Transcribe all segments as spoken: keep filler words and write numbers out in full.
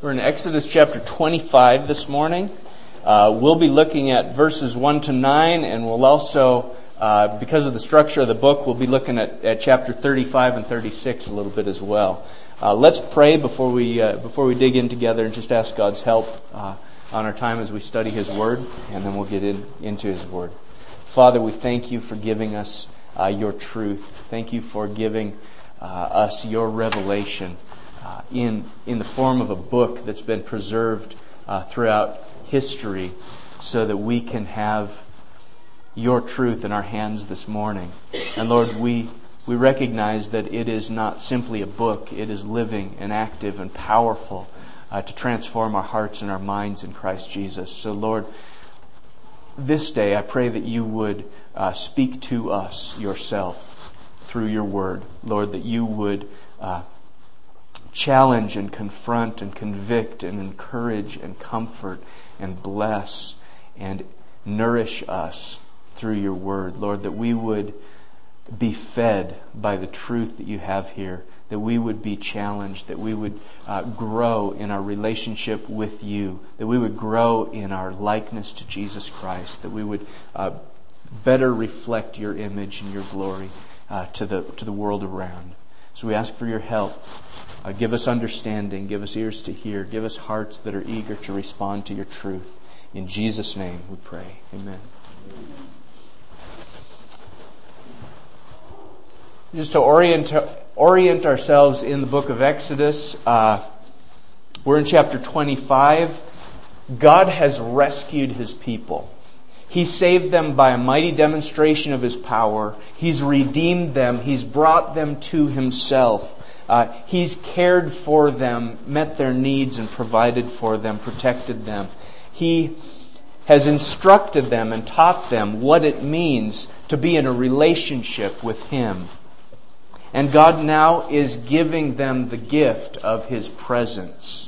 We're in Exodus chapter twenty-five this morning. Uh, we'll be looking at verses one to nine, and we'll also, uh, because of the structure of the book, we'll be looking at, at chapter thirty-five and thirty-six a little bit as well. Uh, let's pray before we uh, before we dig in together and just ask God's help uh, on our time as we study His Word, and then we'll get in, into His Word. Father, we thank You for giving us uh, Your truth. Thank You for giving uh, us Your revelation uh, in in the form of a book that's been preserved uh, throughout history, so that we can have Your truth in our hands this morning. And Lord, we we recognize that it is not simply a book; it is living and active and powerful uh, to transform our hearts and our minds in Christ Jesus. So, Lord, this day I pray that You would uh, speak to us Yourself through Your Word, Lord, that You would uh, challenge and confront and convict and encourage and comfort and bless and nourish us through Your Word. Lord, that we would be fed by the truth that You have here, that we would be challenged, that we would uh, grow in our relationship with You, that we would grow in our likeness to Jesus Christ, that we would uh, better reflect Your image and Your glory uh, to the to the world around. So we ask for Your help. Uh, give us understanding, give us ears to hear, give us hearts that are eager to respond to Your truth. In Jesus' name we pray. Amen. Just to orient orient ourselves in the book of Exodus, uh, we're in chapter twenty-five. God has rescued His people. He saved them by a mighty demonstration of His power. He's redeemed them. He's brought them to Himself. Uh, he's cared for them, met their needs, and provided for them, protected them. He has instructed them and taught them what it means to be in a relationship with Him. And God now is giving them the gift of His presence.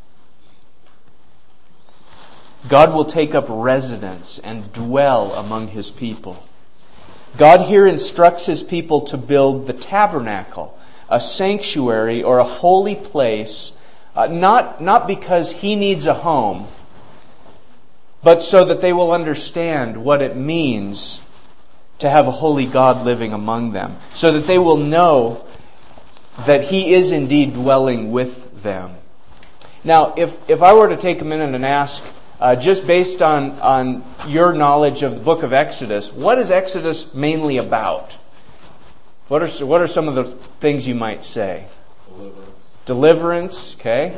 God will take up residence and dwell among His people. God here instructs His people to build the tabernacle, a sanctuary or a holy place, uh, not, not because He needs a home, but so that they will understand what it means to have a holy God living among them, so that they will know that He is indeed dwelling with them. Now, if, if I were to take a minute and ask, uh, just based on, on your knowledge of the book of Exodus, what is Exodus mainly about? What are, what are some of the things you might say? Deliverance. Deliverance, okay.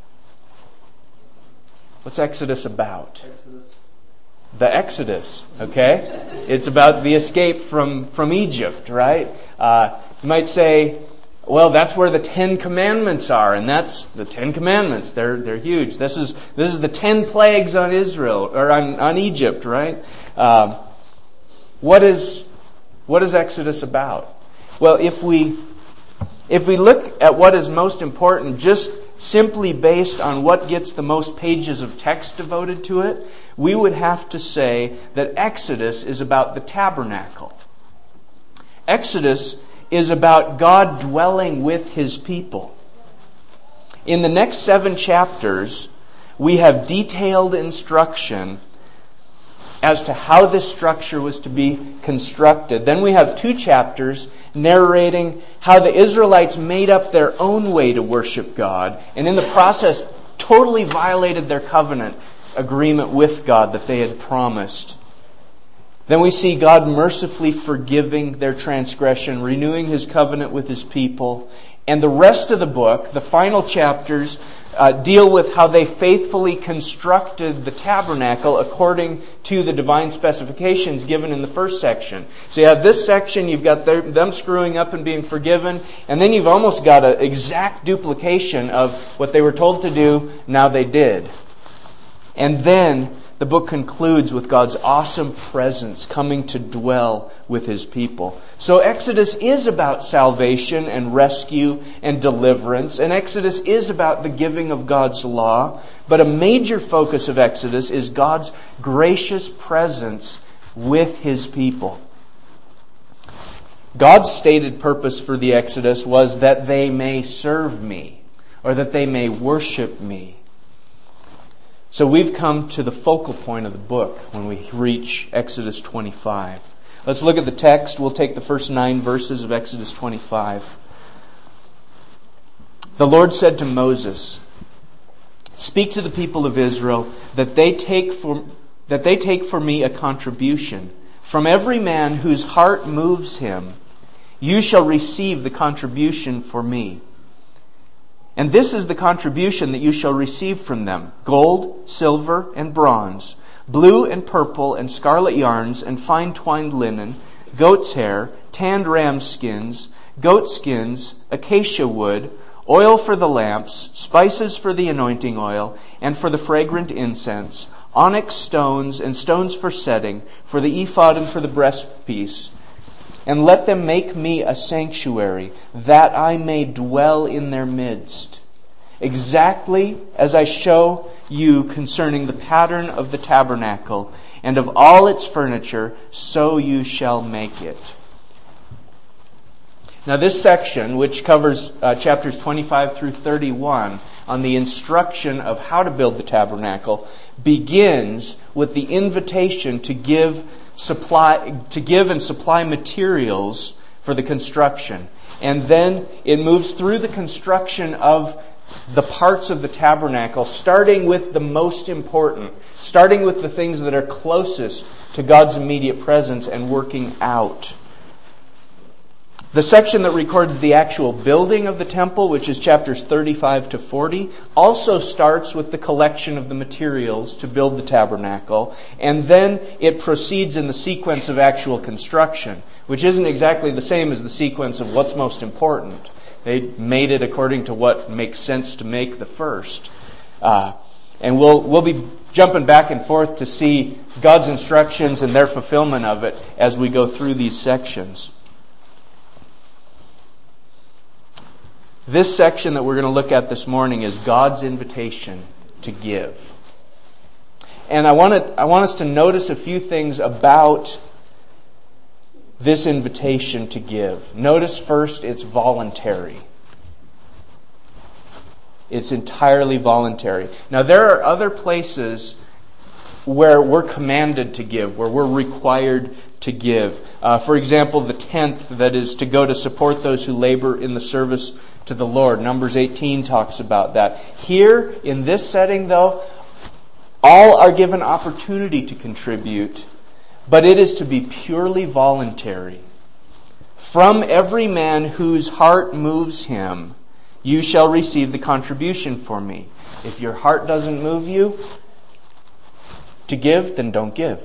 What's Exodus about? Exodus. The Exodus, okay? It's about the escape from, from Egypt, right? Uh, you might say, well, that's where the Ten Commandments are, and that's the Ten Commandments. They're they're huge. This is this is the ten plagues on Israel or on, on Egypt, right? Uh, what is what is Exodus about? Well, if we if we look at what is most important, just simply based on what gets the most pages of text devoted to it, we would have to say that Exodus is about the tabernacle. Exodus is about God dwelling with His people. In the next seven chapters, we have detailed instruction as to how this structure was to be constructed. Then we have two chapters narrating how the Israelites made up their own way to worship God, and in the process totally violated their covenant agreement with God that they had promised. Then we see God mercifully forgiving their transgression, renewing His covenant with His people. And the rest of the book, the final chapters, uh, deal with how they faithfully constructed the tabernacle according to the divine specifications given in the first section. So you have this section, you've got their, them screwing up and being forgiven, and then you've almost got an exact duplication of what they were told to do, now they did. And then the book concludes with God's awesome presence coming to dwell with His people. So Exodus is about salvation and rescue and deliverance. And Exodus is about the giving of God's law. But a major focus of Exodus is God's gracious presence with His people. God's stated purpose for the Exodus was that they may serve me. or that they may worship me. So we've come to the focal point of the book when we reach Exodus twenty-five. Let's look at the text. We'll take the first nine verses of Exodus twenty-five. The Lord said to Moses, "Speak to the people of Israel that they take for, that they take for me a contribution. From every man whose heart moves him, you shall receive the contribution for me. And this is the contribution that you shall receive from them: gold, silver, and bronze, blue and purple and scarlet yarns, and fine twined linen, goat's hair, tanned ram skins, goat skins, acacia wood, oil for the lamps, spices for the anointing oil, and for the fragrant incense, onyx stones and stones for setting, for the ephod and for the breastpiece. And let them make me a sanctuary, that I may dwell in their midst. Exactly as I show you concerning the pattern of the tabernacle and of all its furniture, so you shall make it." Now this section, which covers uh, chapters twenty-five through thirty-one on the instruction of how to build the tabernacle, begins with the invitation to give supply, to give and supply materials for the construction. And then it moves through the construction of the parts of the tabernacle, starting with the most important, starting with the things that are closest to God's immediate presence and working out. The section that records the actual building of the temple, which is chapters thirty-five to forty, also starts with the collection of the materials to build the tabernacle, and then it proceeds in the sequence of actual construction, which isn't exactly the same as the sequence of what's most important. They made it according to what makes sense to make the first. Uh, and we'll we'll be jumping back and forth to see God's instructions and their fulfillment of it as we go through these sections. This section that we're going to look at this morning is God's invitation to give. And I want to, I want us to notice a few things about this invitation to give. Notice first, it's voluntary. It's entirely voluntary. Now there are other places where we're commanded to give, where we're required to give. Uh, for example, the tenth that is to go to support those who labor in the service to the Lord. Numbers eighteen talks about that. Here, in this setting though, all are given opportunity to contribute, but it is to be purely voluntary. From every man whose heart moves him, you shall receive the contribution for me. If your heart doesn't move you to give, then don't give.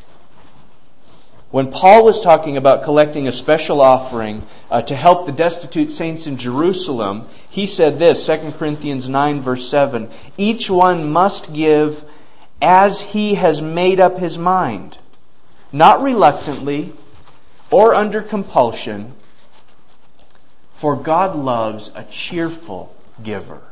When Paul was talking about collecting a special offering uh, to help the destitute saints in Jerusalem, he said this, Second Corinthians nine verse seven, "Each one must give as he has made up his mind, not reluctantly or under compulsion, for God loves a cheerful giver."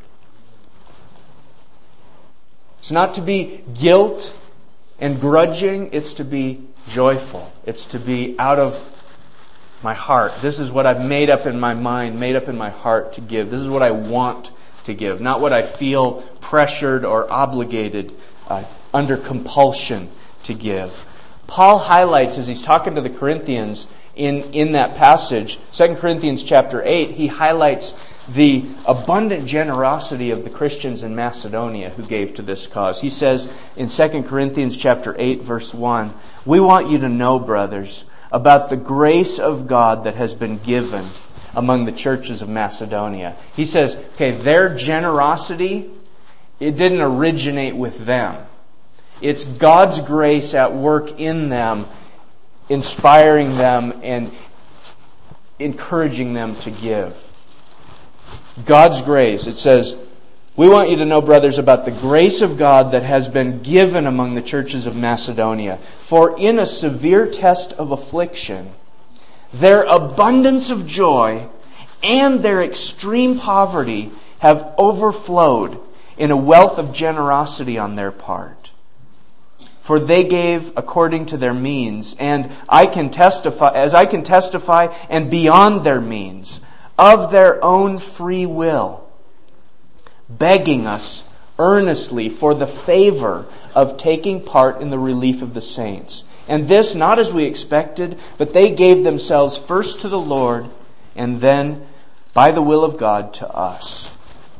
It's not to be guilt and grudging, it's to be joyful. It's to be out of my heart. This is what I've made up in my mind, made up in my heart to give. This is what I want to give, not what I feel pressured or obligated uh, under compulsion to give. Paul highlights, as he's talking to the Corinthians in, in that passage, Second Corinthians chapter eight, he highlights the abundant generosity of the Christians in Macedonia who gave to this cause. He says in Second Corinthians chapter eight verse one, "We want you to know, brothers, about the grace of God that has been given among the churches of Macedonia." He says, okay, their generosity, it didn't originate with them. It's God's grace at work in them, inspiring them and encouraging them to give. God's grace. It says, "We want you to know, brothers, about the grace of God that has been given among the churches of Macedonia. For in a severe test of affliction, their abundance of joy and their extreme poverty have overflowed in a wealth of generosity on their part. For they gave according to their means, and I can testify, as I can testify, and beyond their means, of their own free will, begging us earnestly for the favor of taking part in the relief of the saints. And this not as we expected, but they gave themselves first to the Lord, and then, by the will of God, to us.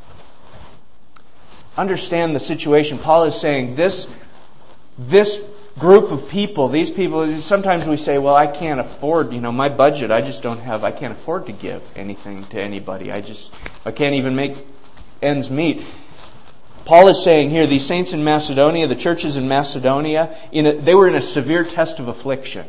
Understand the situation. Paul is saying this, this group of people, these people, sometimes we say, well, I can't afford, you know, my budget, I just don't have, I can't afford to give anything to anybody. I just, I can't even make ends meet. Paul is saying here, these saints in Macedonia, the churches in Macedonia, in a, they were in a severe test of affliction.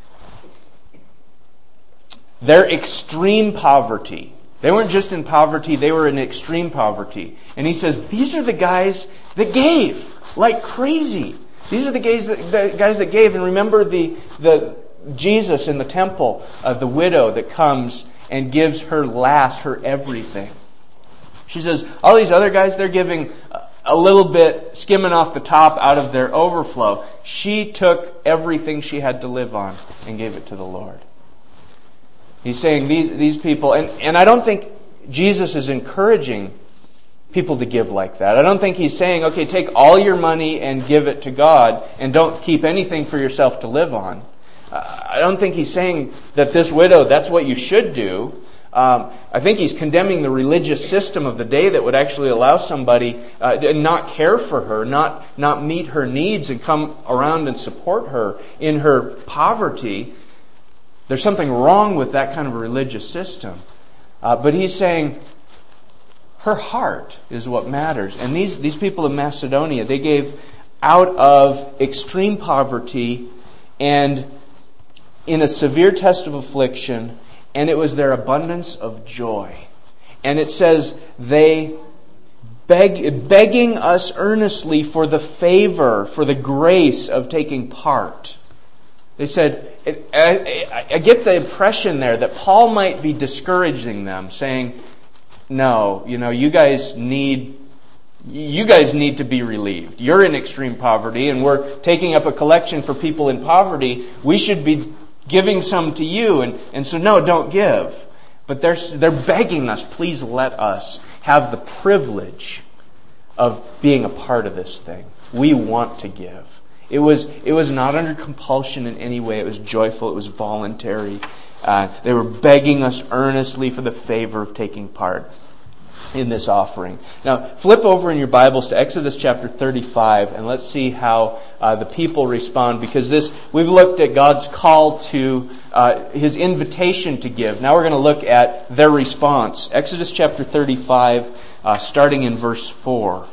Their extreme poverty. They weren't just in poverty, they were in extreme poverty. And he says, these are the guys that gave like crazy. These are the guys that, the guys that gave. And remember the, the Jesus in the temple, uh, the widow that comes and gives her last, her everything. She says, all these other guys, they're giving a little bit, skimming off the top out of their overflow. She took everything she had to live on and gave it to the Lord. He's saying these these people, and, and I don't think Jesus is encouraging people to give like that. I don't think he's saying, okay, take all your money and give it to God and don't keep anything for yourself to live on. Uh, I don't think he's saying that this widow, that's what you should do. Um, I think he's condemning the religious system of the day that would actually allow somebody uh, to not care for her, not not meet her needs and come around and support her in her poverty. There's something wrong with that kind of a religious system. Uh, but he's saying her heart is what matters. And these, these people of Macedonia, they gave out of extreme poverty and in a severe test of affliction, and it was their abundance of joy. And it says they beg, begging us earnestly for the favor, for the grace of taking part. They said, I, I get the impression there that Paul might be discouraging them, saying, no, you know, you guys need, you guys need to be relieved. You're in extreme poverty and we're taking up a collection for people in poverty. We should be giving some to you. And, and so no, don't give. But they're, they're begging us, please let us have the privilege of being a part of this thing. We want to give. It was it was not under compulsion in any way. It was joyful. It was voluntary. Uh, they were begging us earnestly for the favor of taking part in this offering. Now, flip over in your Bibles to Exodus chapter thirty-five, and let's see how uh, the people respond. Because this, we've looked at God's call to uh, His invitation to give. Now we're going to look at their response. Exodus chapter thirty-five, uh, starting in verse four.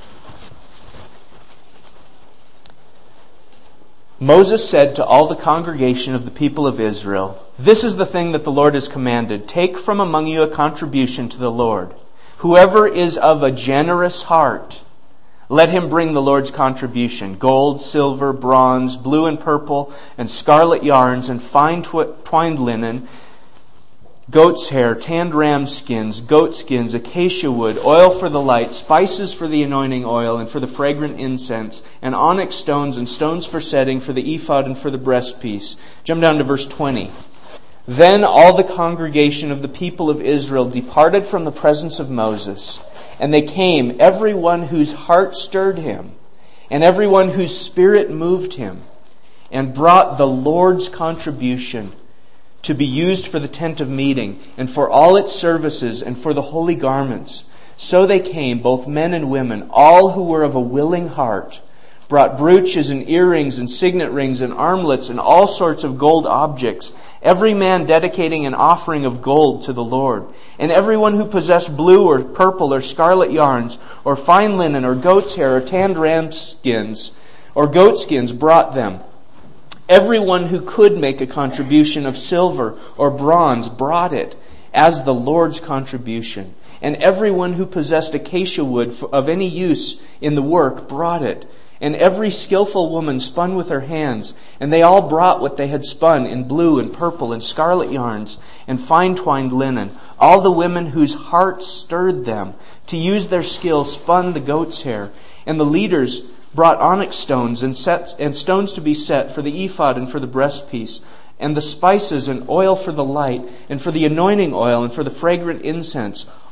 Moses said to all the congregation of the people of Israel, "This is the thing that the Lord has commanded. Take from among you a contribution to the Lord. Whoever is of a generous heart, let him bring the Lord's contribution, gold, silver, bronze, blue and purple, and scarlet yarns, and fine tw- twined linen, goat's hair, tanned ram skins, goat skins, acacia wood, oil for the light, spices for the anointing oil and for the fragrant incense, and onyx stones and stones for setting, for the ephod and for the breastpiece." Jump down to verse twenty. "Then all the congregation of the people of Israel departed from the presence of Moses, and they came, every one whose heart stirred him, and every one whose spirit moved him, and brought the Lord's contribution to be used for the tent of meeting, and for all its services, and for the holy garments. So they came, both men and women, all who were of a willing heart, brought brooches and earrings and signet rings and armlets and all sorts of gold objects, every man dedicating an offering of gold to the Lord. And everyone who possessed blue or purple or scarlet yarns, or fine linen, or goat's hair, or tanned ram skins, or goat skins, brought them. Everyone who could make a contribution of silver or bronze brought it as the Lord's contribution. And everyone who possessed acacia wood of any use in the work brought it. And every skillful woman spun with her hands, and they all brought what they had spun in blue and purple and scarlet yarns and fine twined linen. All the women whose hearts stirred them to use their skill spun the goat's hair. And the leaders brought onyx stones and set, and stones to be set for the ephod and for the breastpiece, and the spices and oil for the light, and for the anointing oil and for the fragrant incense.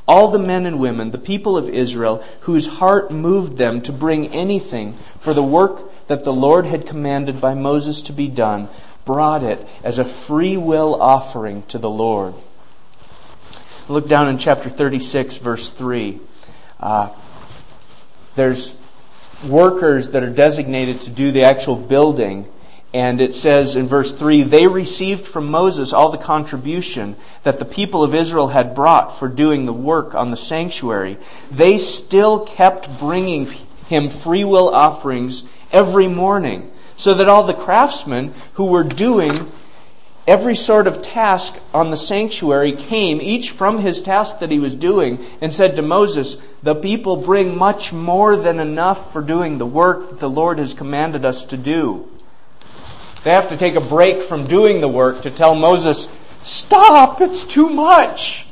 all the men and women, the people of Israel, whose heart moved them to bring anything for the work that the Lord had commanded by Moses to be done, brought it as a free will offering to the Lord. Look down in chapter thirty-six, verse three. Uh, there's workers that are designated to do the actual building. And it says in verse three, they received from Moses all the contribution that the people of Israel had brought for doing the work on the sanctuary. They still kept bringing him free will offerings every morning, so that all the craftsmen who were doing every sort of task on the sanctuary came, each from his task that he was doing, and said to Moses, the people bring much more than enough for doing the work that the Lord has commanded us to do. They have to take a break from doing the work to tell Moses, stop, it's too much.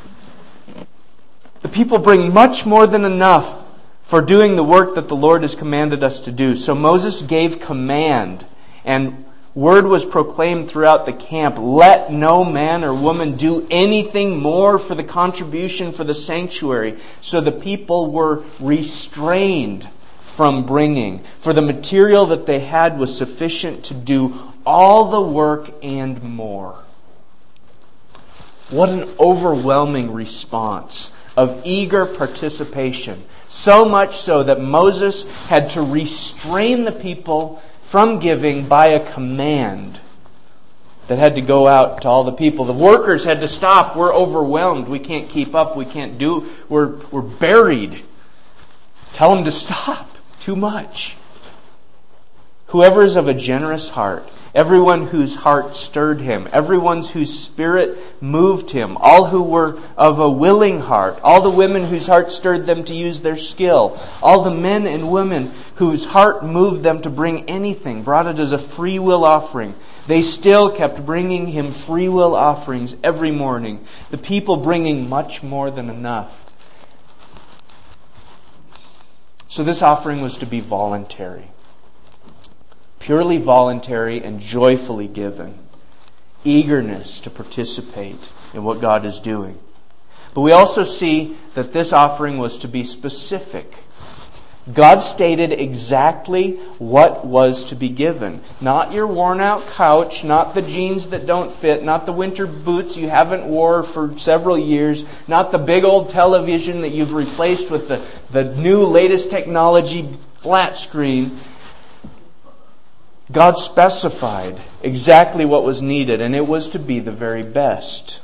The people bring much more than enough for doing the work that the Lord has commanded us to do. So Moses gave command, and word was proclaimed throughout the camp, let no man or woman do anything more for the contribution for the sanctuary. So the people were restrained from bringing, for the material that they had was sufficient to do all the work and more. What an overwhelming response of eager participation. So much so that Moses had to restrain the people from giving by a command that had to go out to all the people. The workers had to stop. We're overwhelmed. We can't keep up. We can't do. We're, we're buried. Tell them to stop. Too much. Whoever is of a generous heart, everyone whose heart stirred him, everyone whose spirit moved him, all who were of a willing heart, all the women whose heart stirred them to use their skill, all the men and women whose heart moved them to bring anything, brought it as a free will offering. They still kept bringing him free will offerings every morning, the people bringing much more than enough. So this offering was to be voluntary. Purely voluntary and joyfully given. Eagerness to participate in what God is doing. But we also see that this offering was to be specific. God stated exactly what was to be given. Not your worn out couch, not the jeans that don't fit, not the winter boots you haven't wore for several years, not the big old television that you've replaced with the, the new latest technology flat screen. God specified exactly what was needed, and it was to be the very best.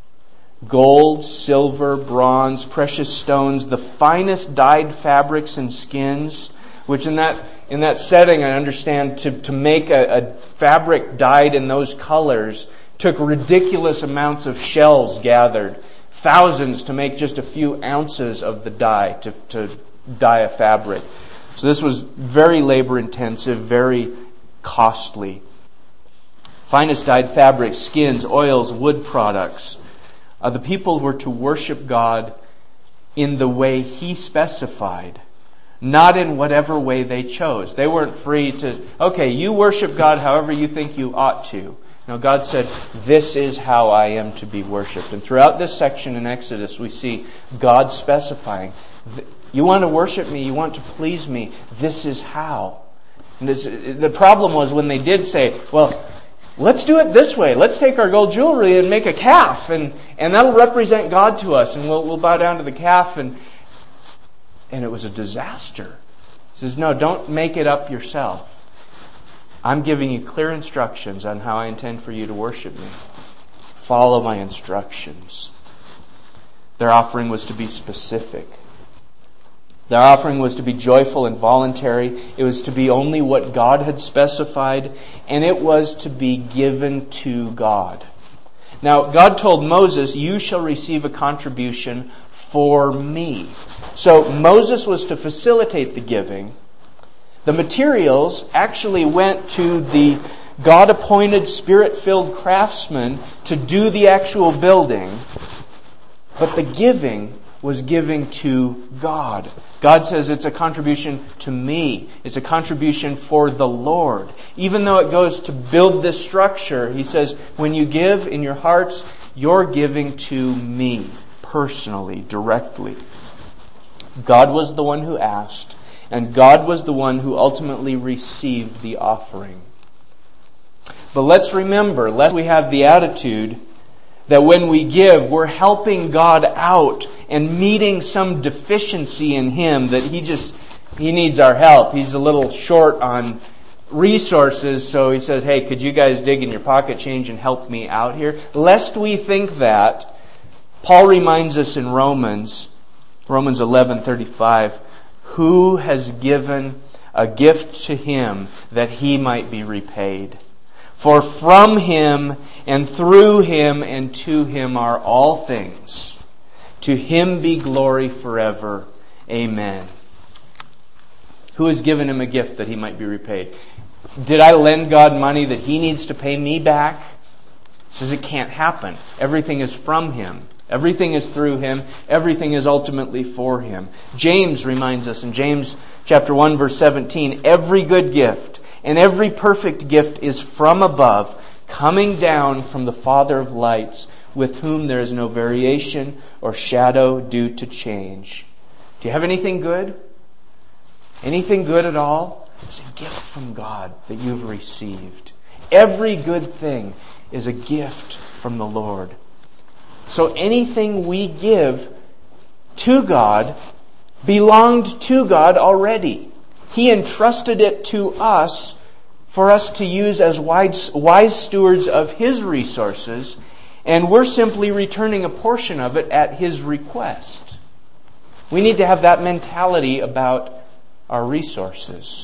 Gold, silver, bronze, precious stones, the finest dyed fabrics and skins, which in that in that setting, I understand, to, to make a, a fabric dyed in those colors took ridiculous amounts of shells gathered, thousands to make just a few ounces of the dye, to, to dye a fabric. So this was very labor intensive, very costly. Finest dyed fabrics, skins, oils, wood products. Uh, the people were to worship God in the way He specified, not in whatever way they chose. They weren't free to, okay, you worship God however you think you ought to. No, God said, this is how I am to be worshipped. And throughout this section in Exodus, we see God specifying, you want to worship me, you want to please me, this is how. And this, the problem was when they did say, well, let's do it this way. Let's take our gold jewelry and make a calf, and, and that'll represent God to us, and we'll, we'll bow down to the calf. And, and it was a disaster. He says, no, don't make it up yourself. I'm giving you clear instructions on how I intend for you to worship me. Follow my instructions. Their offering was to be specific. Their offering was to be joyful and voluntary. It was to be only what God had specified, and it was to be given to God. Now, God told Moses, you shall receive a contribution for me. So Moses was to facilitate the giving. The materials actually went to the God-appointed, Spirit-filled craftsmen to do the actual building. But the giving was giving to God. God says it's a contribution to me. It's a contribution for the Lord. Even though it goes to build this structure, He says, when you give in your hearts, you're giving to me personally, directly. God was the one who asked, and God was the one who ultimately received the offering. But let's remember, lest we have the attitude that when we give, we're helping God out and meeting some deficiency in Him, that He just, He needs our help. He's a little short on resources, so He says, hey, could you guys dig in your pocket change and help me out here? Lest we think that, Paul reminds us in Romans, Romans eleven thirty-five, who has given a gift to him that he might be repaid? For from Him and through Him and to Him are all things. To Him be glory forever. Amen. Who has given him a gift that he might be repaid? Did I lend God money that He needs to pay me back? He says it can't happen. Everything is from Him. Everything is through Him. Everything is ultimately for Him. James reminds us in James chapter one verse seventeen, every good gift and every perfect gift is from above, coming down from the Father of lights, with whom there is no variation or shadow due to change. Do you have anything good? Anything good at all? It's a gift from God that you've received. Every good thing is a gift from the Lord. So anything we give to God belonged to God already. He entrusted it to us for us to use as wise, wise stewards of His resources, and we're simply returning a portion of it at His request. We need to have that mentality about our resources.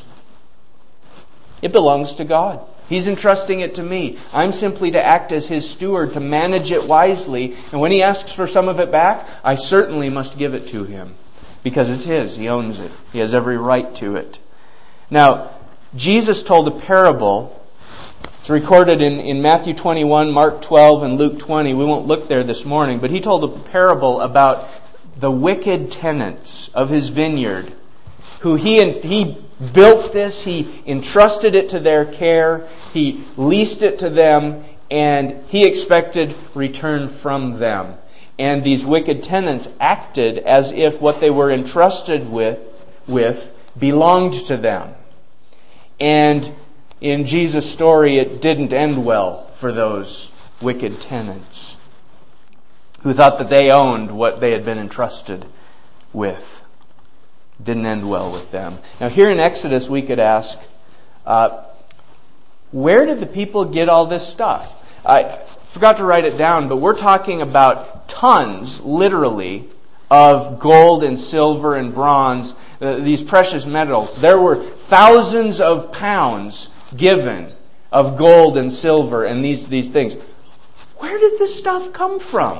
It belongs to God. He's entrusting it to me. I'm simply to act as His steward, to manage it wisely. And when He asks for some of it back, I certainly must give it to Him. Because it's His. He owns it. He has every right to it. Now, Jesus told a parable. It's recorded in, in Matthew twenty-one, Mark twelve, and Luke twenty. We won't look there this morning. But He told a parable about the wicked tenants of His vineyard, who he he built this, he entrusted it to their care, he leased it to them, and he expected return from them. And these wicked tenants acted as if what they were entrusted with, with belonged to them. And in Jesus' story, it didn't end well for those wicked tenants who thought that they owned what they had been entrusted with. Didn't end well with them. Now here in Exodus we could ask, uh, where did the people get all this stuff? I forgot to write it down, but we're talking about tons, literally, of gold and silver and bronze, uh, these precious metals. There were thousands of pounds given of gold and silver and these, these things. Where did this stuff come from?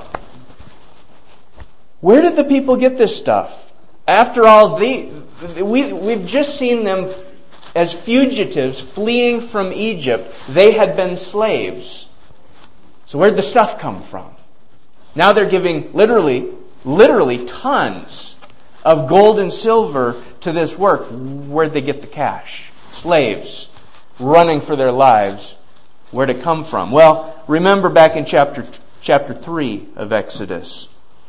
Where did the people get this stuff? After all, the, we, we've just seen them as fugitives fleeing from Egypt. They had been slaves. So where'd the stuff come from? Now they're giving literally, literally tons of gold and silver to this work. Where'd they get the cash? Slaves running for their lives. Where'd it come from? Well, remember back in chapter, chapter three of Exodus.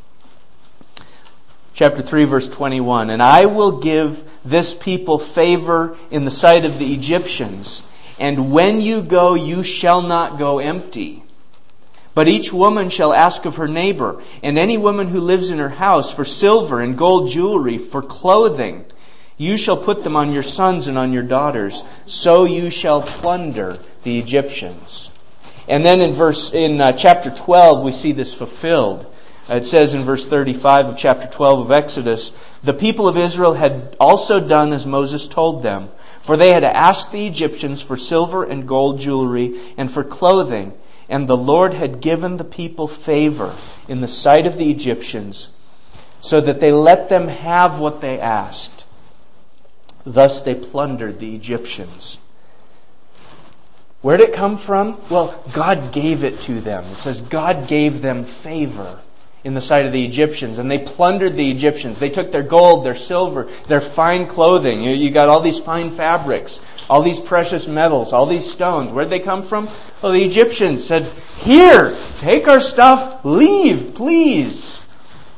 Chapter three, verse twenty-one, and I will give this people favor in the sight of the Egyptians, and when you go, you shall not go empty. But each woman shall ask of her neighbor, and any woman who lives in her house, for silver and gold jewelry, for clothing. You shall put them on your sons and on your daughters, so you shall plunder the Egyptians. And then in verse in uh, chapter twelve, we see this fulfilled. It says in verse thirty-five of chapter twelve of Exodus, the people of Israel had also done as Moses told them, for they had asked the Egyptians for silver and gold jewelry and for clothing, and the Lord had given the people favor in the sight of the Egyptians, so that they let them have what they asked. Thus they plundered the Egyptians. Where did it come from? Well, God gave it to them. It says God gave them favor in the sight of the Egyptians, and they plundered the Egyptians. They took their gold, their silver, their fine clothing. You, you got all these fine fabrics, all these precious metals, all these stones. Where'd they come from? Well, the Egyptians said, here, take our stuff, leave, please.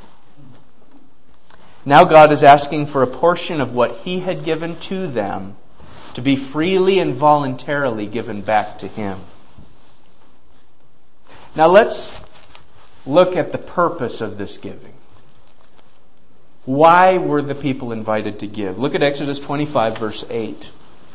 Now God is asking for a portion of what He had given to them to be freely and voluntarily given back to Him. Now let's look at the purpose of this giving. Why were the people invited to give? Look at Exodus twenty-five, verse eight.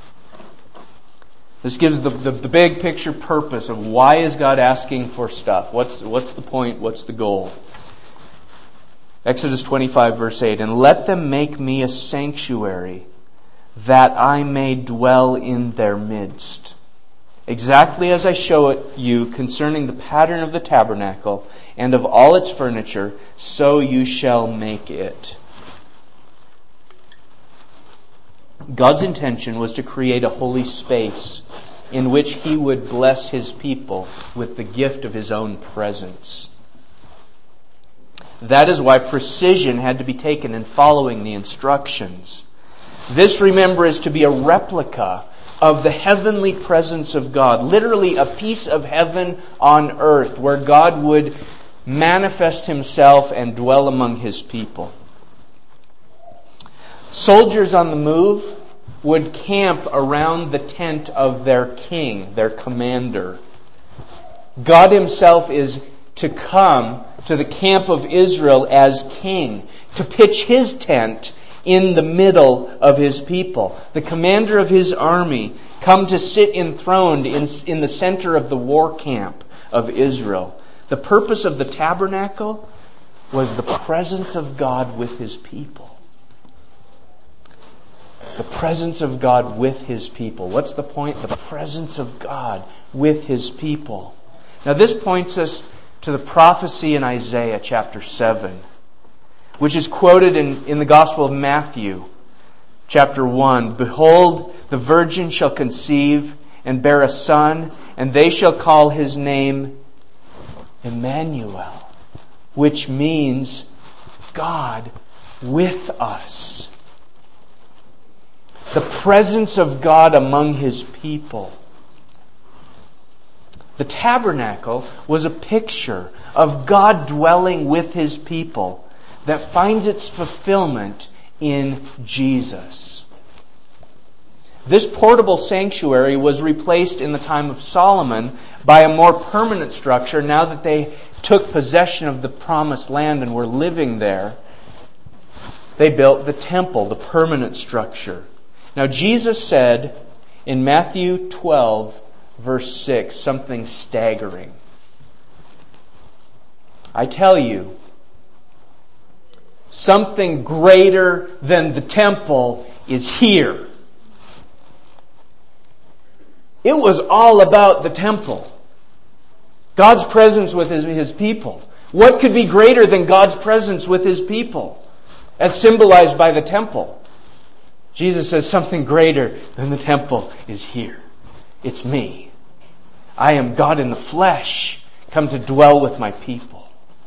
This gives the, the, the big picture purpose of why is God asking for stuff. What's, what's the point? What's the goal? Exodus twenty-five, verse eight. And let them make me a sanctuary that I may dwell in their midst. Exactly as I show it you concerning the pattern of the tabernacle and of all its furniture, so you shall make it. God's intention was to create a holy space in which He would bless His people with the gift of His own presence. That is why precision had to be taken in following the instructions. This, remember, is to be a replica of the heavenly presence of God. Literally a piece of heaven on earth where God would manifest Himself and dwell among His people. Soldiers on the move would camp around the tent of their king, their commander. God Himself is to come to the camp of Israel as king, to pitch His tent in the middle of His people. The commander of His army come to sit enthroned in, in the center of the war camp of Israel. The purpose of the tabernacle was the presence of God with His people. The presence of God with His people. What's the point? The presence of God with His people. Now this points us to the prophecy in Isaiah chapter seven, which is quoted in, in the Gospel of Matthew chapter one. Behold, the virgin shall conceive and bear a son, and they shall call His name Emmanuel, which means God with us. The presence of God among His people. The tabernacle was a picture of God dwelling with His people that finds its fulfillment in Jesus. This portable sanctuary was replaced in the time of Solomon by a more permanent structure now that they took possession of the promised land and were living there. They built the temple, the permanent structure. Now Jesus said in Matthew twelve, verse six, something staggering. I tell you, something greater than the temple is here. It was all about the temple. God's presence with his, his people. What could be greater than God's presence with His people, as symbolized by the temple? Jesus says something greater than the temple is here. It's me. I am God in the flesh, come to dwell with my people.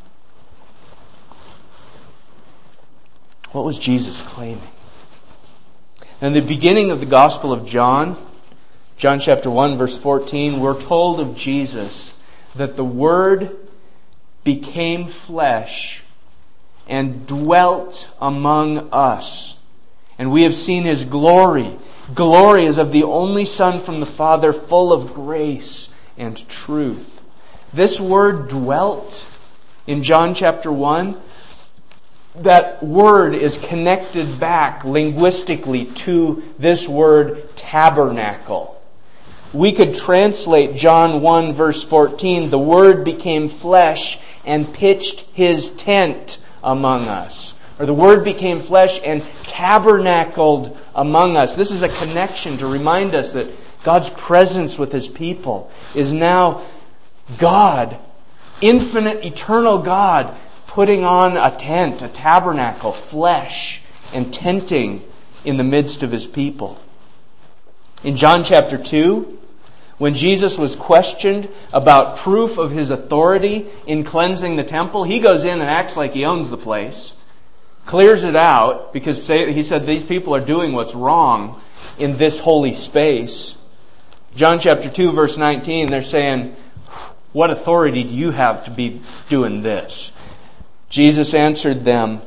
What was Jesus claiming? In the beginning of the Gospel of John, John chapter one, verse fourteen, we're told of Jesus that the Word became flesh and dwelt among us. And we have seen His glory. Glory is of the only Son from the Father, full of grace and truth. This word dwelt in John chapter one, that word is connected back linguistically to this word tabernacle. We could translate John one verse fourteen, the Word became flesh and pitched His tent among us. Or the Word became flesh and tabernacled among us. This is a connection to remind us that God's presence with His people is now God, infinite, eternal God, putting on a tent, a tabernacle, flesh, and tenting in the midst of His people. In John chapter two, when Jesus was questioned about proof of His authority in cleansing the temple, He goes in and acts like He owns the place. Clears it out because He said these people are doing what's wrong in this holy space. John chapter two verse nineteen, they're saying, what authority do you have to be doing this? Jesus answered them,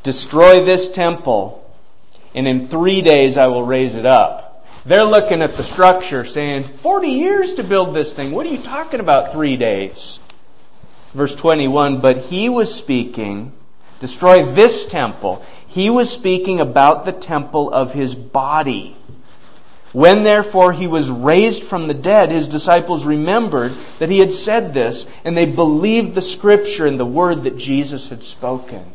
destroy this temple, and in three days I will raise it up. They're looking at the structure saying, forty years to build this thing. What are you talking about, three days? Verse twenty-one, but he was speaking, destroy this temple. He was speaking about the temple of his body. When therefore he was raised from the dead, his disciples remembered that he had said this, and they believed the scripture and the word that Jesus had spoken.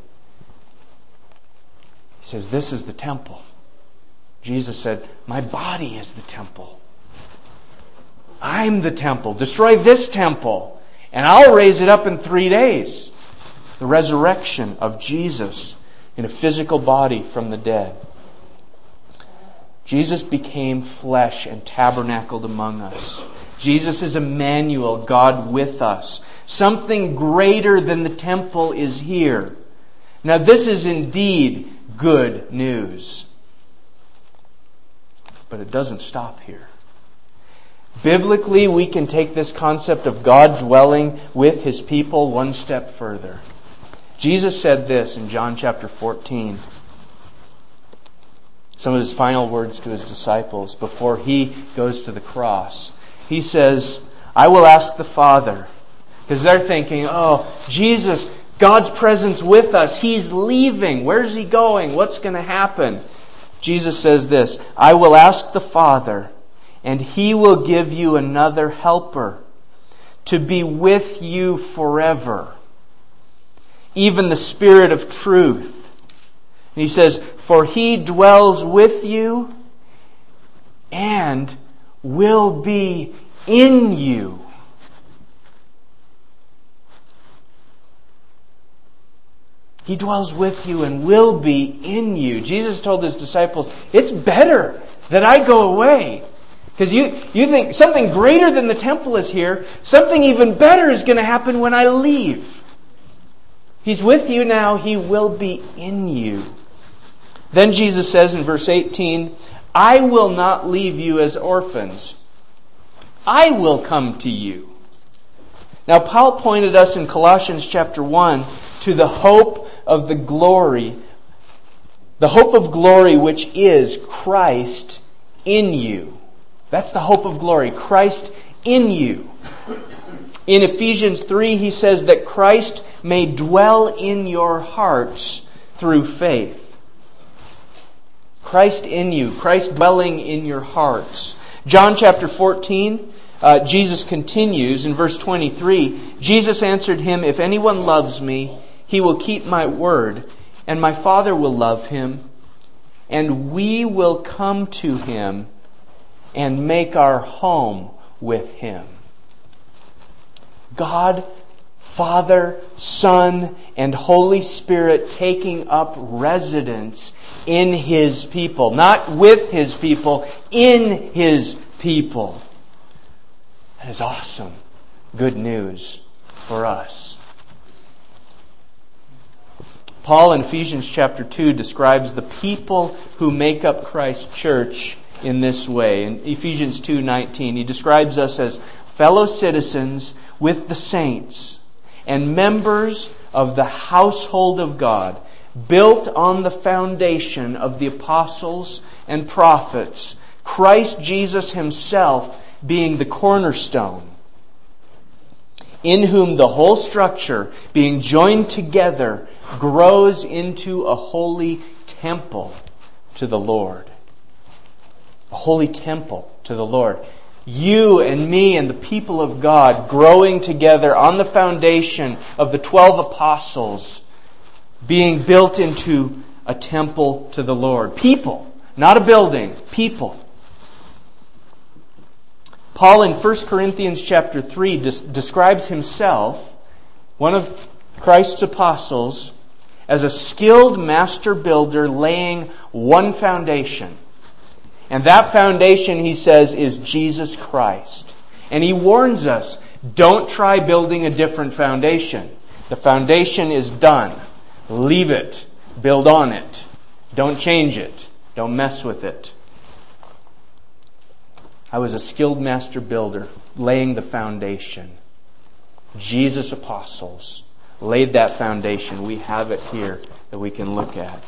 He says, this is the temple. Jesus said, my body is the temple. I'm the temple. Destroy this temple, and I'll raise it up in three days. The resurrection of Jesus in a physical body from the dead. Jesus became flesh and tabernacled among us. Jesus is Emmanuel, God with us. Something greater than the temple is here. Now this is indeed good news. But it doesn't stop here. Biblically, we can take this concept of God dwelling with His people one step further. Jesus said this in John chapter fourteen. Some of His final words to His disciples before He goes to the cross. He says, I will ask the Father. Because they're thinking, oh, Jesus, God's presence with us. He's leaving. Where's He going? What's going to happen? Jesus says this, I will ask the Father, and He will give you another helper to be with you forever. Even the Spirit of truth. And He says, for He dwells with you and will be in you. He dwells with you and will be in you. Jesus told His disciples, it's better that I go away. Because you, you think something greater than the temple is here. Something even better is going to happen when I leave. He's with you now. He will be in you. Then Jesus says in verse eighteen, I will not leave you as orphans. I will come to you. Now Paul pointed us in Colossians chapter one to the hope of the glory, the hope of glory which is Christ in you. That's the hope of glory, Christ in you. In Ephesians three, he says that Christ may dwell in your hearts through faith. Christ in you, Christ dwelling in your hearts. John chapter fourteen, uh, Jesus continues in verse twenty-three. Jesus answered him, if anyone loves me, he will keep my word, and my Father will love him, and we will come to him and make our home with him. God, Father, Son, and Holy Spirit taking up residence in His people. Not with His people, in His people. That is awesome. Good news for us. Paul in Ephesians chapter two describes the people who make up Christ's church in this way. In Ephesians two nineteen, he describes us as fellow citizens with the saints and members of the household of God, built on the foundation of the apostles and prophets, Christ Jesus Himself being the cornerstone, in whom the whole structure, being joined together, grows into a holy temple to the Lord. A holy temple to the Lord. You and me and the people of God growing together on the foundation of the twelve apostles, being built into a temple to the Lord. People, not a building, people. Paul in First Corinthians chapter three des- describes himself, one of Christ's apostles, as a skilled master builder laying one foundation. And that foundation, he says, is Jesus Christ. And he warns us, don't try building a different foundation. The foundation is done. Leave it. Build on it. Don't change it. Don't mess with it. I was a skilled master builder laying the foundation. Jesus' apostles laid that foundation. We have it here that we can look at.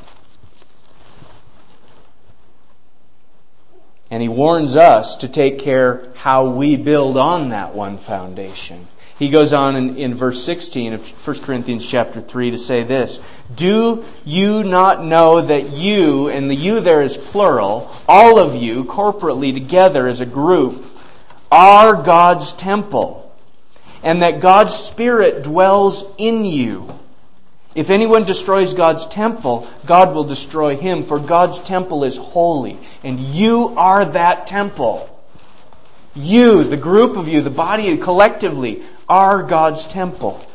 And he warns us to take care how we build on that one foundation. He goes on in, in verse sixteen of First Corinthians chapter three to say this: do you not know that you, and the you there is plural, all of you corporately together as a group, are God's temple, and that God's Spirit dwells in you? If anyone destroys God's temple, God will destroy him, for God's temple is holy, and you are that temple. You, the group of you, the body collectively, are God's temple.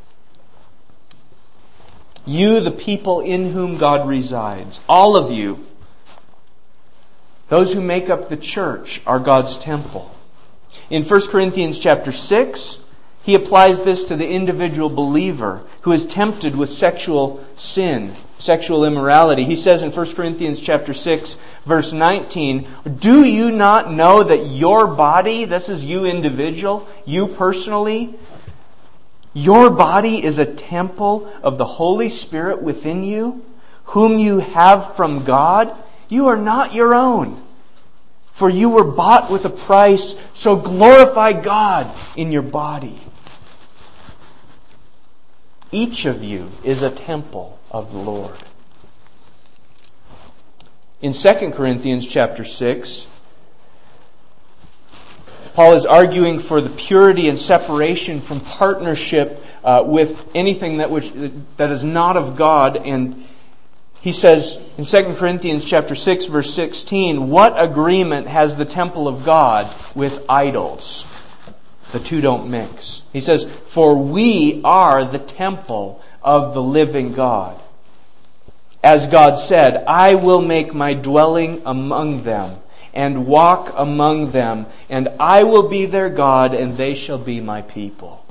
You, the people in whom God resides, all of you, those who make up the church, are God's temple. In First Corinthians chapter six, he applies this to the individual believer who is tempted with sexual sin, sexual immorality. He says in First Corinthians chapter six, verse nineteen, do you not know that your body, this is you individual, you personally, your body is a temple of the Holy Spirit within you, whom you have from God? You are not your own, for you were bought with a price, so glorify God in your body. Each of you is a temple of the Lord. In Second Corinthians chapter six, Paul is arguing for the purity and separation from partnership uh, with anything that which that is not of God. And he says in Second Corinthians chapter six, verse sixteen, what agreement has the temple of God with idols? The two don't mix. He says, for we are the temple of the living God. As God said, I will make my dwelling among them and walk among them, and I will be their God, and they shall be my people.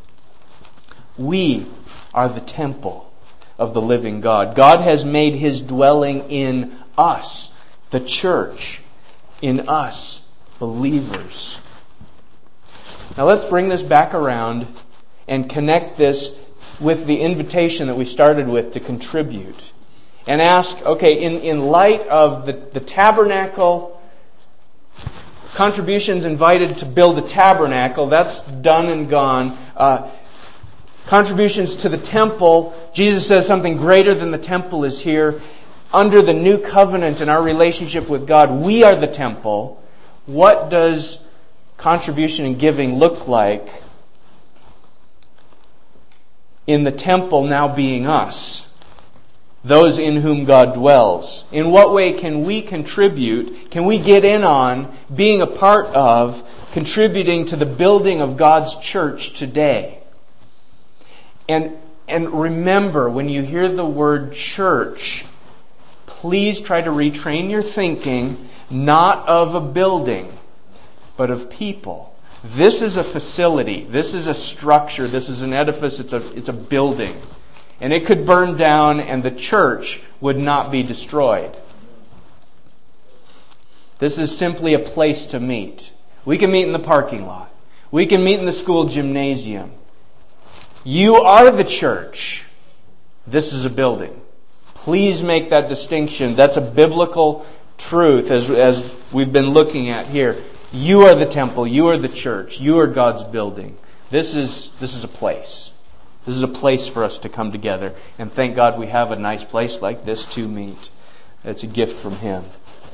We are the temple of the living God. God has made His dwelling in us, the church, in us, believers. Now let's bring this back around and connect this with the invitation that we started with to contribute. And ask, okay, in, in light of the, the tabernacle, contributions invited to build a tabernacle, that's done and gone. Uh, contributions to the temple, Jesus says something greater than the temple is here. Under the new covenant and our relationship with God, we are the temple. What does contribution and giving look like in the temple now being us? Those in whom God dwells. In what way can we contribute, can we get in on being a part of, contributing to the building of God's church today? And, and remember, when you hear the word church, please try to retrain your thinking, not of a building, but of people. This is a facility. This is a structure. This is an edifice. It's a, it's a building. And it could burn down and the church would not be destroyed. This is simply a place to meet. We can meet in the parking lot. We can meet in the school gymnasium. You are the church. This is a building. Please make that distinction. That's a biblical truth as, as we've been looking at here. You are the temple. You are the church. You are God's building. This is, this is a place. This is a place for us to come together. And thank God we have a nice place like this to meet. It's a gift from Him.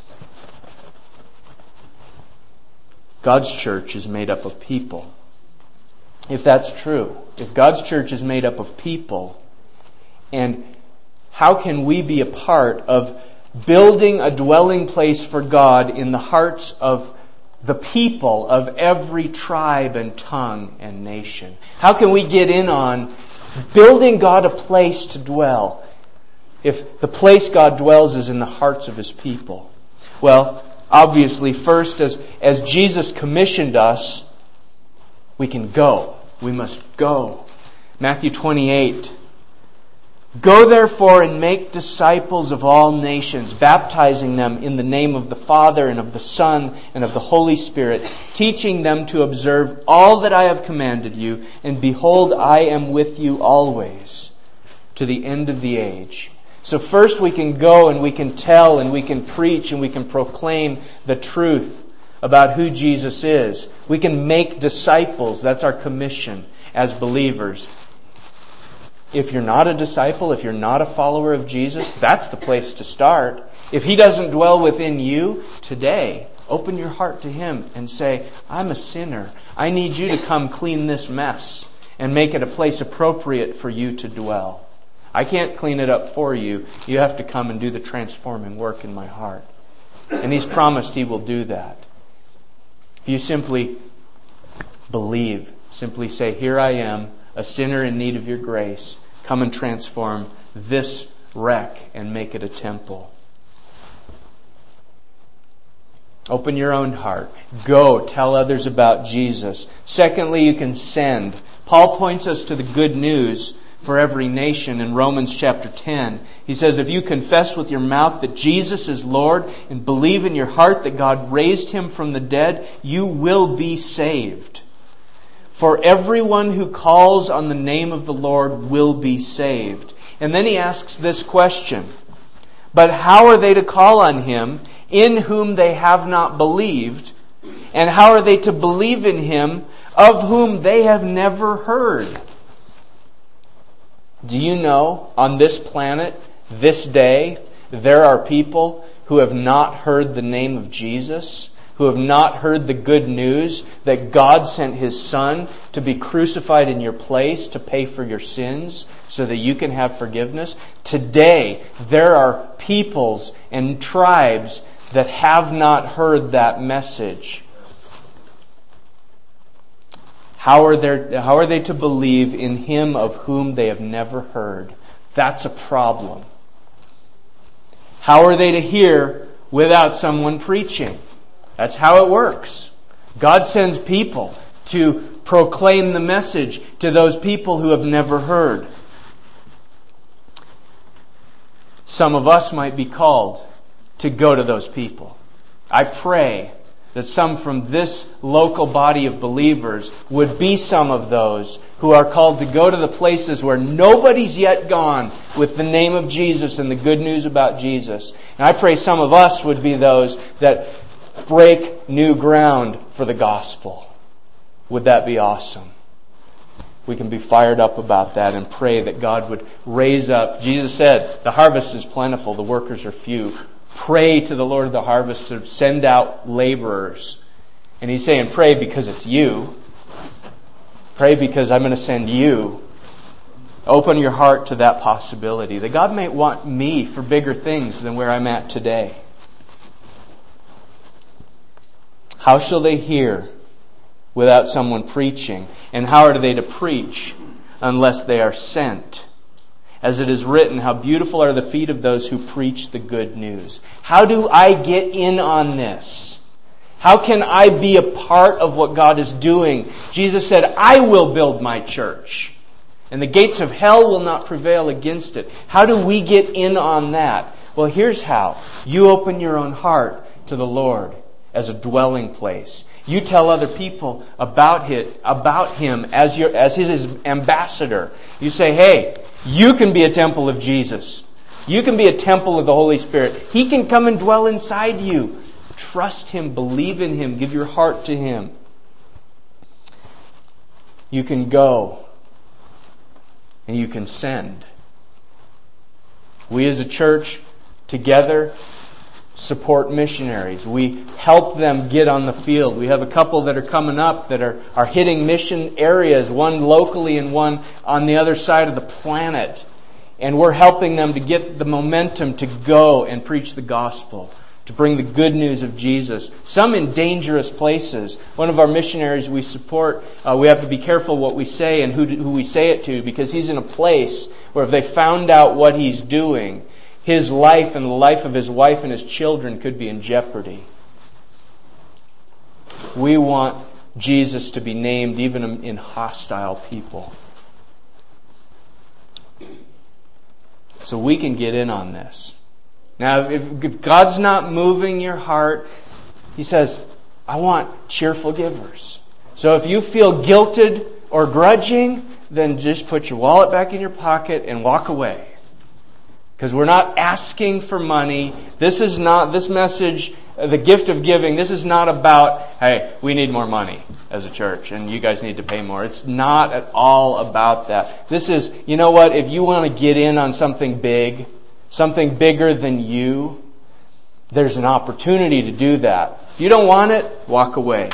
God's church is made up of people. If that's true, if God's church is made up of people, and how can we be a part of building a dwelling place for God in the hearts of the people of every tribe and tongue and nation? How can we get in on building God a place to dwell if the place God dwells is in the hearts of His people? Well, obviously, first, as, as Jesus commissioned us, we can go. We must go. Matthew twenty-eight. Go therefore and make disciples of all nations, baptizing them in the name of the Father and of the Son and of the Holy Spirit, teaching them to observe all that I have commanded you. And behold, I am with you always to the end of the age. So first we can go and we can tell and we can preach and we can proclaim the truth about who Jesus is. We can make disciples. That's our commission as believers. If you're not a disciple, if you're not a follower of Jesus, that's the place to start. If He doesn't dwell within you today, open your heart to Him and say, I'm a sinner. I need you to come clean this mess and make it a place appropriate for you to dwell. I can't clean it up for you. You have to come and do the transforming work in my heart. And He's promised He will do that. If you simply believe, simply say, here I am, a sinner in need of your grace. Come and transform this wreck and make it a temple. Open your own heart. Go, tell others about Jesus. Secondly, you can send. Paul points us to the good news for every nation in Romans chapter ten. He says, if you confess with your mouth that Jesus is Lord and believe in your heart that God raised Him from the dead, you will be saved. For everyone who calls on the name of the Lord will be saved. And then he asks this question, but how are they to call on Him in whom they have not believed? And how are they to believe in Him of whom they have never heard? Do you know, on this planet, this day, there are people who have not heard the name of Jesus, who have not heard the good news that God sent His Son to be crucified in your place to pay for your sins so that you can have forgiveness? Today, there are peoples and tribes that have not heard that message. How are they, how are they to believe in Him of whom they have never heard? That's a problem. How are they to hear without someone preaching? That's how it works. God sends people to proclaim the message to those people who have never heard. Some of us might be called to go to those people. I pray that some from this local body of believers would be some of those who are called to go to the places where nobody's yet gone with the name of Jesus and the good news about Jesus. And I pray some of us would be those that break new ground for the gospel. Would that be awesome? We can be fired up about that and pray that God would raise up. Jesus said, the harvest is plentiful, the workers are few. Pray to the Lord of the harvest to send out laborers. And He's saying, pray because it's you. Pray because I'm going to send you. Open your heart to that possibility. That God may want me for bigger things than where I'm at today. How shall they hear without someone preaching? And how are they to preach unless they are sent? As it is written, how beautiful are the feet of those who preach the good news. How do I get in on this? How can I be a part of what God is doing? Jesus said, I will build my church, and the gates of hell will not prevail against it. How do we get in on that? Well, here's how. You open your own heart to the Lord as a dwelling place. You tell other people about it, about Him as your, as His ambassador. You say, hey, you can be a temple of Jesus. You can be a temple of the Holy Spirit. He can come and dwell inside you. Trust Him, believe in Him, give your heart to Him. You can go and you can send. We as a church together support missionaries. We help them get on the field. We have a couple that are coming up that are, are hitting mission areas, one locally and one on the other side of the planet. And we're helping them to get the momentum to go and preach the gospel, to bring the good news of Jesus. Some in dangerous places. One of our missionaries we support, uh, we have to be careful what we say and who, who we say it to, because he's in a place where if they found out what he's doing, his life and the life of his wife and his children could be in jeopardy. We want Jesus to be named even in hostile people. So we can get in on this. Now, if, if God's not moving your heart, He says, I want cheerful givers. So if you feel guilted or grudging, then just put your wallet back in your pocket and walk away. Because we're not asking for money. This is not, this message, the gift of giving, this is not about, hey, we need more money as a church and you guys need to pay more. It's not at all about that. This is, you know what, if you want to get in on something big, something bigger than you, there's an opportunity to do that. If you don't want it, walk away.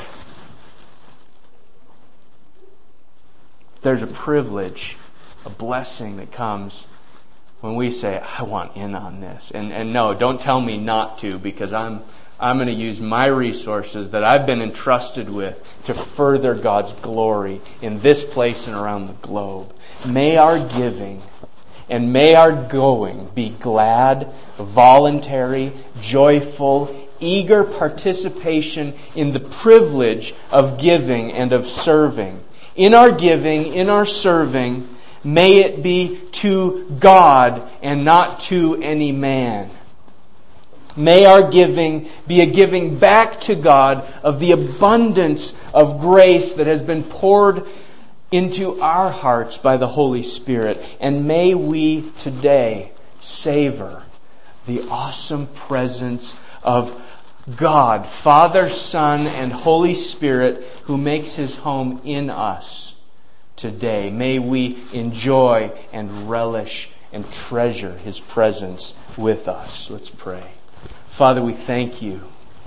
There's a privilege, a blessing that comes when we say, I want in on this. And and no, don't tell me not to, because I'm I'm going to use my resources that I've been entrusted with to further God's glory in this place and around the globe. May our giving and may our going be glad, voluntary, joyful, eager participation in the privilege of giving and of serving. In our giving, in our serving, may it be to God and not to any man. May our giving be a giving back to God of the abundance of grace that has been poured into our hearts by the Holy Spirit. And may we today savor the awesome presence of God, Father, Son, and Holy Spirit, who makes His home in us today. May we enjoy and relish and treasure His presence with us. Let's pray. Father, we thank You.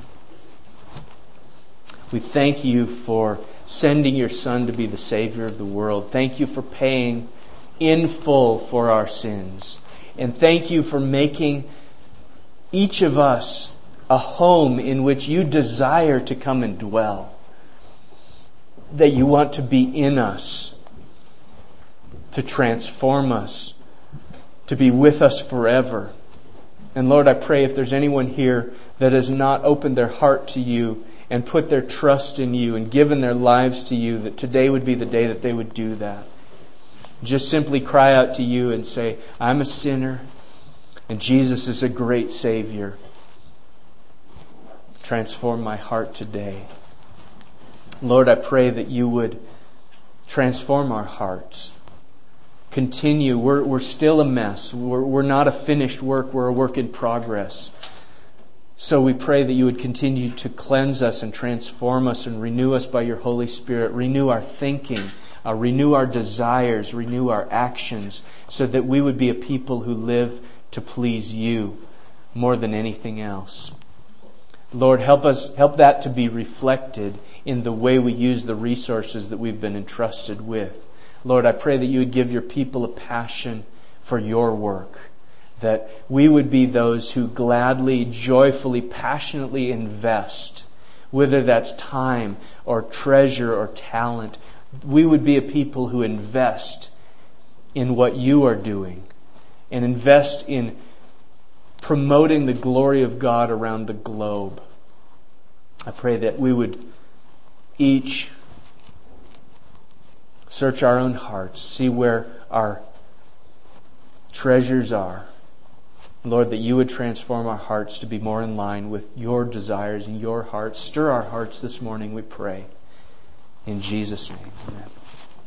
We thank You for sending Your Son to be the Savior of the world. Thank You for paying in full for our sins. And thank You for making each of us a home in which You desire to come and dwell. That You want to be in us, to transform us, to be with us forever. And Lord, I pray if there's anyone here that has not opened their heart to You and put their trust in You and given their lives to You, that today would be the day that they would do that. Just simply cry out to You and say, I'm a sinner and Jesus is a great Savior. Transform my heart today. Lord, I pray that You would transform our hearts. Continue. We're, we're still a mess. We're, we're not a finished work. We're a work in progress. So we pray that You would continue to cleanse us and transform us and renew us by Your Holy Spirit. Renew our thinking, uh, renew our desires, renew our actions, so that we would be a people who live to please You more than anything else. Lord, help us, help that to be reflected in the way we use the resources that we've been entrusted with. Lord, I pray that You would give Your people a passion for Your work, that we would be those who gladly, joyfully, passionately invest, whether that's time or treasure or talent. We would be a people who invest in what You are doing and invest in promoting the glory of God around the globe. I pray that we would each search our own hearts, see where our treasures are. Lord, that You would transform our hearts to be more in line with Your desires and Your heart. Stir our hearts this morning, we pray. In Jesus' name, amen.